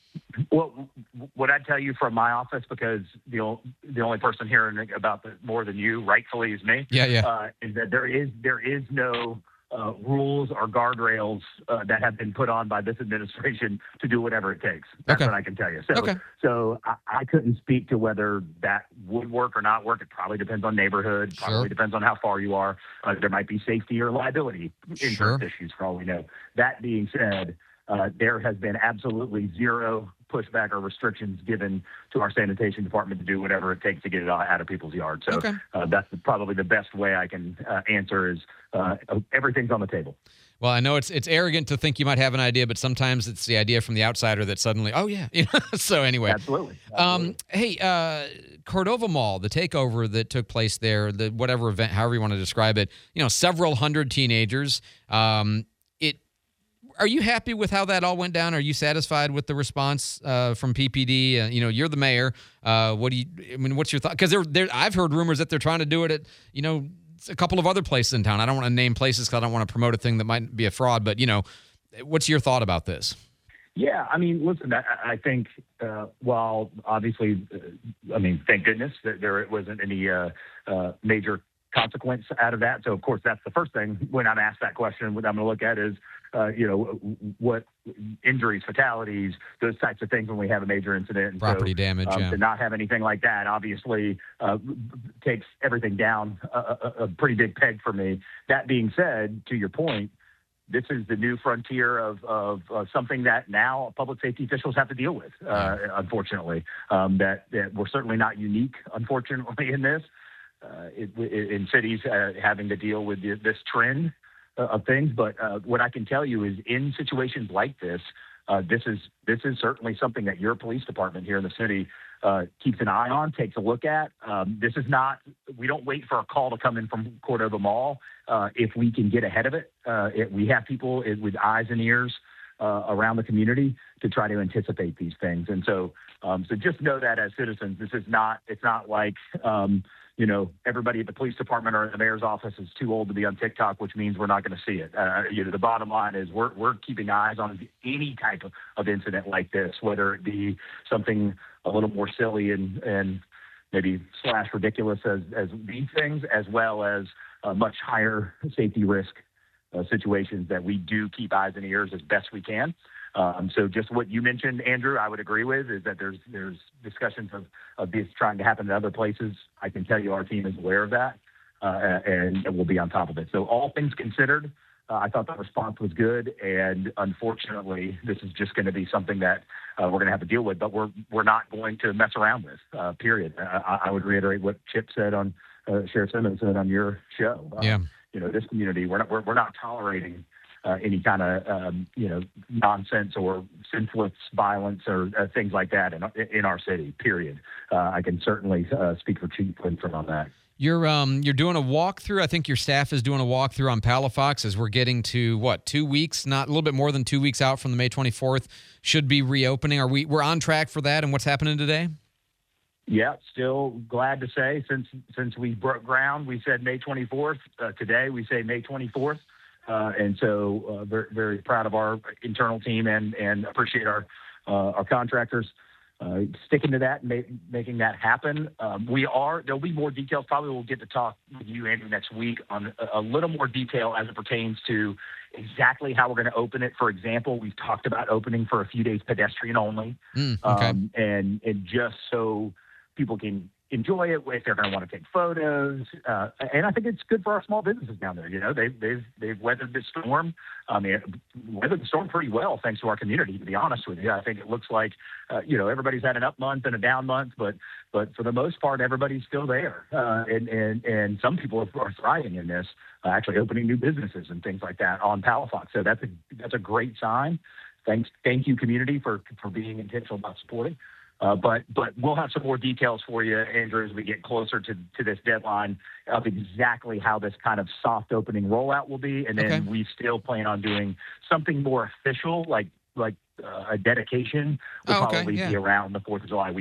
Well, what I'd tell you from my office, because the o- the only person hearing about it more than you, rightfully, is me. Yeah, yeah. Uh, is that there is there is no uh, rules or guardrails uh, that have been put on by this administration to do whatever it takes. That's Okay. what I can tell you. So, Okay. so I, I couldn't speak to whether that would work or not work. It probably depends on neighborhood. Probably Sure. depends on how far you are. Uh, there might be safety or liability Sure. insurance issues for all we know. That being said, uh, there has been absolutely zero pushback or restrictions given to our sanitation department to do whatever it takes to get it out of people's yards. So Okay. uh, that's probably the best way I can uh, answer is uh, everything's on the table. Well, I know it's it's arrogant to think you might have an idea, but sometimes it's the idea from the outsider that suddenly, oh yeah. You know? So anyway, Absolutely. Um, hey, uh, Cordova Mall, the takeover that took place there, the whatever event, however you want to describe it, you know, several hundred teenagers. Um, it. Are you happy with how that all went down? Are you satisfied with the response uh, from P P D? Uh, you know, you're the mayor. Uh, what do you? I mean, what's your thought? Because there, there, I've heard rumors that they're trying to do it at, you know, a couple of other places in town. I don't want to name places because I don't want to promote a thing that might be a fraud. But you know, what's your thought about this? Yeah, I mean, listen, I, I think uh, while obviously, uh, I mean, thank goodness that there wasn't any uh, uh, major consequence out of that. So, of course, that's the first thing when I'm asked that question, what I'm going to look at is, uh, you know, what injuries, fatalities, those types of things when we have a major incident. And Property so, damage, um, yeah. To not have anything like that obviously uh, takes everything down a, a, a pretty big peg for me. That being said, to your point, this is the new frontier of, of uh, something that now public safety officials have to deal with, uh, unfortunately. Um, that, that we're certainly not unique, unfortunately, in this. Uh, it, in cities uh, having to deal with the, this trend uh, of things. But uh, what I can tell you is in situations like this, uh, this is this is certainly something that your police department here in the city uh, keeps an eye on, takes a look at. Um, this is not, we don't wait for a call to come in from Cordova Mall. Uh, if we can get ahead of it, uh, it we have people with eyes and ears uh, around the community to try to anticipate these things. And so, um, so just know that as citizens, this is not, it's not like, um, you know, everybody at the police department or in the mayor's office is too old to be on TikTok, which means we're not going to see it. Uh, you know, the bottom line is we're we're keeping eyes on any type of, of incident like this, whether it be something a little more silly and, and maybe slash ridiculous as, as these things, as well as uh, much higher safety risk uh, situations that we do keep eyes and ears as best we can. Um, so just what you mentioned, Andrew, I would agree with, is that there's there's discussions of, of this trying to happen in other places. I can tell you our team is aware of that, uh, and we'll be on top of it. So all things considered, uh, I thought the response was good, and unfortunately, this is just going to be something that uh, we're going to have to deal with, but we're we're not going to mess around with, uh, period. I, I would reiterate what Chip said on, uh, Sheriff Simmons said on your show. Uh, Yeah. You know, this community, we're not, we're, we're not tolerating Uh, any kind of um, you know nonsense or senseless violence or uh, things like that in in our city. Period. Uh, I can certainly uh, speak for Chief Linford on that. You're um you're doing a walkthrough. I think your staff is doing a walkthrough on Palafox as we're getting to what two weeks, not a little bit more than two weeks out from the May twenty-fourth should be reopening. Are we we're on track for that? And what's happening today? Yeah, still glad to say since since we broke ground, we said May twenty-fourth. Uh, today we say May twenty-fourth. Uh, and so uh, very, very proud of our internal team and, and appreciate our uh, our contractors uh, sticking to that and ma- making that happen. Um, we are, there'll be more details. Probably we'll get to talk with you, Andrew, next week on a, a little more detail as it pertains to exactly how we're going to open it. For example, we've talked about opening for a few days pedestrian only. Mm, okay. um, and, and just so people can enjoy it if they're going to want to take photos. Uh, and I think it's good for our small businesses down there. You know, they've, they've, they've weathered this storm. I mean, weathered the storm pretty well, thanks to our community, to be honest with you. I think it looks like, uh, you know, everybody's had an up month and a down month, but, but for the most part, everybody's still there. Uh, and, and, and some people are, are thriving in this, uh, actually opening new businesses and things like that on Palafox. So that's a, that's a great sign. Thanks. Thank you, community, for, for being intentional about supporting. Uh, but but we'll have some more details for you, Andrew, as we get closer to, to this deadline of exactly how this kind of soft opening rollout will be. And then Okay. we still plan on doing something more official, like like uh, a dedication will Oh, okay, probably yeah. be around the fourth of July weekend.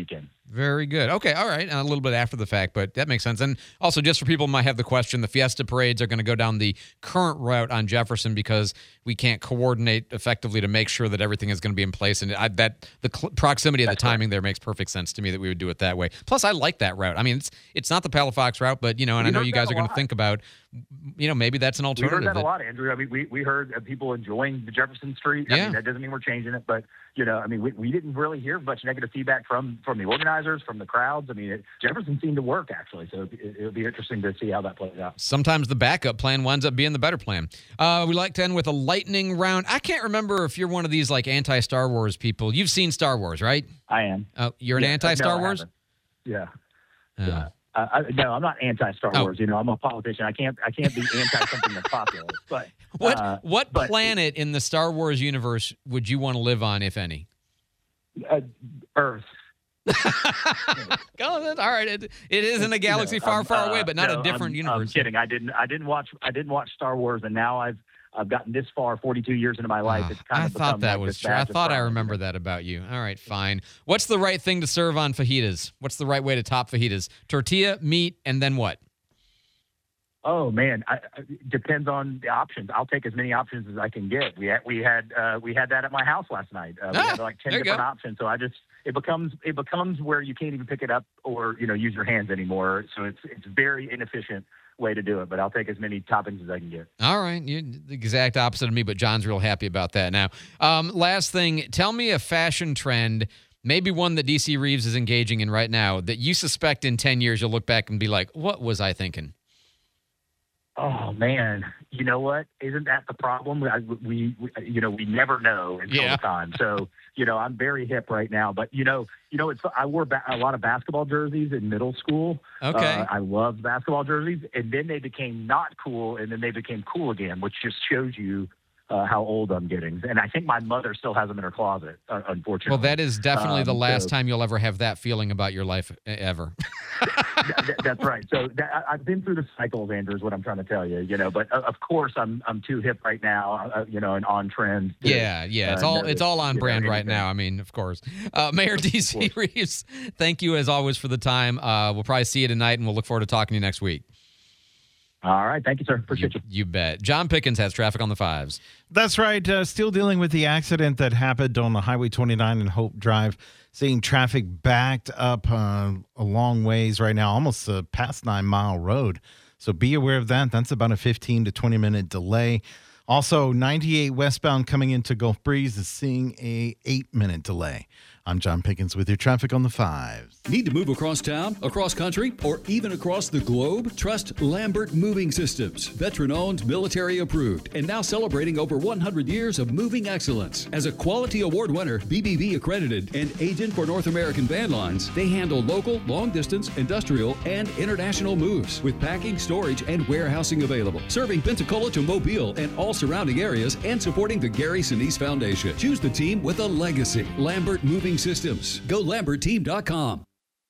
Very good. Okay, all right. A little bit after the fact, but that makes sense. And also, just for people who might have the question, the Fiesta parades are going to go down the current route on Jefferson because we can't coordinate effectively to make sure that everything is going to be in place. And I, that the cl- proximity of the timing there makes perfect sense to me that we would do it that way. Plus, I like that route. I mean, it's it's not the Palafox route, but, you know, and We I know heard you guys that are a going to lot. think about, you know, maybe that's an We alternative. heard that, that- a lot, Andrew. I mean, we, we heard uh, people enjoying the Jefferson Street. I Yeah. mean, that doesn't mean we're changing it, but, you know, I mean, we, we didn't really hear much negative feedback from, from the organizers, from the crowds. I mean, it, Jefferson seemed to work, actually, so it, it'll be interesting to see how that plays out. Sometimes the backup plan winds up being the better plan. Uh, we like to end with a lightning round. I can't remember if you're one of these like anti-Star Wars people. You've seen Star Wars, right? I am. Oh, you're an Yeah, anti-Star no, I Wars? haven't. Yeah. Oh. Yeah. Uh, I, no, I'm not anti-Star Oh. Wars. You know, I'm a politician. I can't I can't be anti something that's popular. But What uh, what but, planet in the Star Wars universe would you want to live on, if any? Uh, Earth. Oh, all right. It, it is in a galaxy You know, far, um, far uh, away, but not no, a different I'm, universe. I'm kidding. I didn't. I didn't watch. I didn't watch Star Wars, and now I've I've gotten this far, forty-two years into my life. Ah, It's kind I of thought become that like was this true. I badge of thought I pride. remember that about you. All right, fine. What's the right thing to serve on fajitas? What's the right way to top fajitas? Tortilla, meat, and then what? Oh man, I, I, it depends on the options. I'll take as many options as I can get. We had we had uh, we had that at my house last night. Uh, we Ah, had like ten there you different go. options. So I just it becomes it becomes where you can't even pick it up or you know use your hands anymore. So it's it's a very inefficient way to do it. But I'll take as many toppings as I can get. All right. You're the exact opposite of me, but John's real happy about that now. Um, last thing, tell me a fashion trend, maybe one that D C Reeves is engaging in right now, that you suspect in ten years you'll look back and be like, what was I thinking? Oh man, you know what? Isn't that the problem? I, we, we, you know, we never know until Yeah. the time. So, you know, I'm very hip right now. But you know, you know, it's I wore ba- a lot of basketball jerseys in middle school. Okay. uh, I loved basketball jerseys, and then they became not cool, and then they became cool again, which just shows you uh, how old I'm getting. And I think my mother still has them in her closet, uh, unfortunately. Well, that is definitely the Um, last so- time you'll ever have that feeling about your life e- ever. Th- th- that's right. So that, I- I've been through the cycles, Andrew, is what I'm trying to tell you. You know, but uh, of course I'm I'm too hip right now. Uh, you know, and on trend. to, Yeah, yeah, it's uh, all know it's that, all on you know, brand right anything. now. I mean, of course. Uh, Mayor D C Reeves, thank you as always for the time. Uh, we'll probably see you tonight, and we'll look forward to talking to you next week. All right, thank you, sir. Appreciate you. You bet. John Pickens has traffic on the fives. That's right. Uh, still dealing with the accident that happened on the Highway twenty-nine and Hope Drive. Seeing traffic backed up uh, a long ways right now, almost uh, past Nine Mile Road. So be aware of that. That's about a fifteen to twenty minute delay. Also, ninety-eight westbound coming into Gulf Breeze is seeing a eight minute delay. I'm John Pickens with your traffic on the fives. Need to move across town, across country, or even across the globe? Trust Lambert Moving Systems. Veteran-owned, military-approved, and now celebrating over one hundred years of moving excellence. As a quality award winner, B B B accredited, and agent for North American Van Lines, they handle local, long-distance, industrial, and international moves with packing, storage, and warehousing available. Serving Pensacola to Mobile and all surrounding areas and supporting the Gary Sinise Foundation. Choose the team with a legacy. Lambert Moving Systems. Go Lambert Team dot com.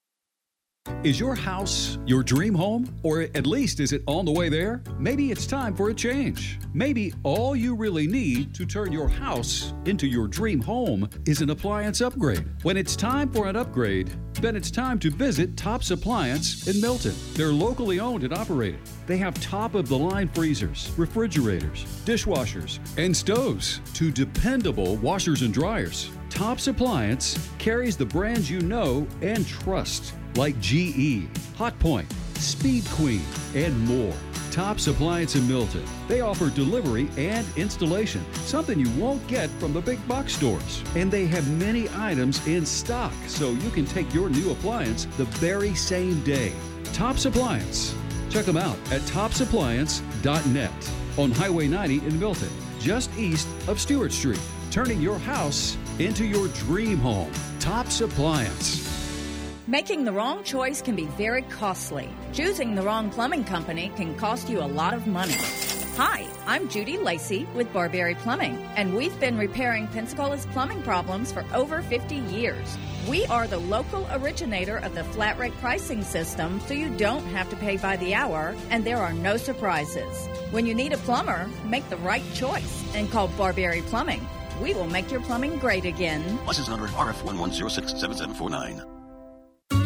Is your house your dream home? Or at least is it on the way there? Maybe it's time for a change. Maybe all you really need to turn your house into your dream home is an appliance upgrade. When it's time for an upgrade, then it's time to visit Tops Appliance in Milton. They're locally owned and operated. They have top-of-the-line freezers, refrigerators, dishwashers, and stoves to dependable washers and dryers. Tops Appliance carries the brands you know and trust, like G E, Hotpoint, Speed Queen, and more. Tops Appliance in Milton. They offer delivery and installation, something you won't get from the big box stores. And they have many items in stock, so you can take your new appliance the very same day. Tops Appliance. Check them out at tops appliance dot net on Highway ninety in Milton, just east of Stewart Street, turning your house into your dream home. Tops Appliance. Making the wrong choice can be very costly. Choosing the wrong plumbing company can cost you a lot of money. Hi, I'm Judy Lacey with Barberry Plumbing, and we've been repairing Pensacola's plumbing problems for over fifty years. We are the local originator of the flat rate pricing system, so you don't have to pay by the hour, and there are no surprises. When you need a plumber, make the right choice and call Barberry Plumbing. We will make your plumbing great again. License number R F one one zero six seven seven four nine.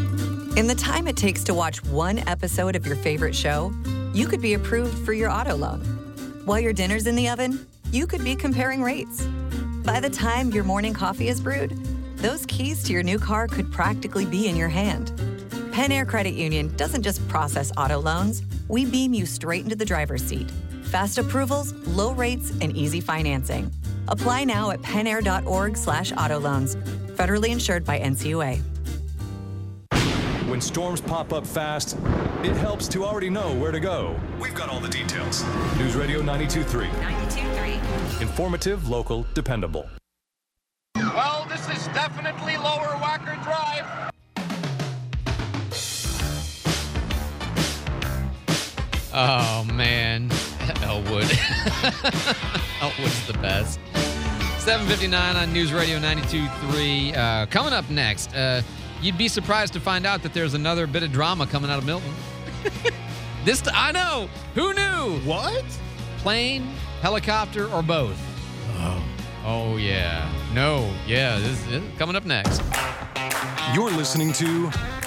In the time it takes to watch one episode of your favorite show, you could be approved for your auto loan. While your dinner's in the oven, you could be comparing rates. By the time your morning coffee is brewed, those keys to your new car could practically be in your hand. Penn Air Credit Union doesn't just process auto loans, we beam you straight into the driver's seat. Fast approvals, low rates, and easy financing. Apply now at pennair.org slash auto loans. Federally insured by N C U A. When storms pop up fast, it helps to already know where to go. We've got all the details. News Radio ninety-two point three. ninety-two point three. Informative, local, dependable. Well, this is definitely Lower Wacker Drive. Oh, man. Elwood. Elwood's the best. seven fifty-nine on News Radio ninety-two point three. Uh, coming up next, uh, you'd be surprised to find out that there's another bit of drama coming out of Milton. This, t- I know. Who knew? What? Plane, helicopter, or both? Oh. Oh, yeah. No. Yeah. This is coming up next. You're listening to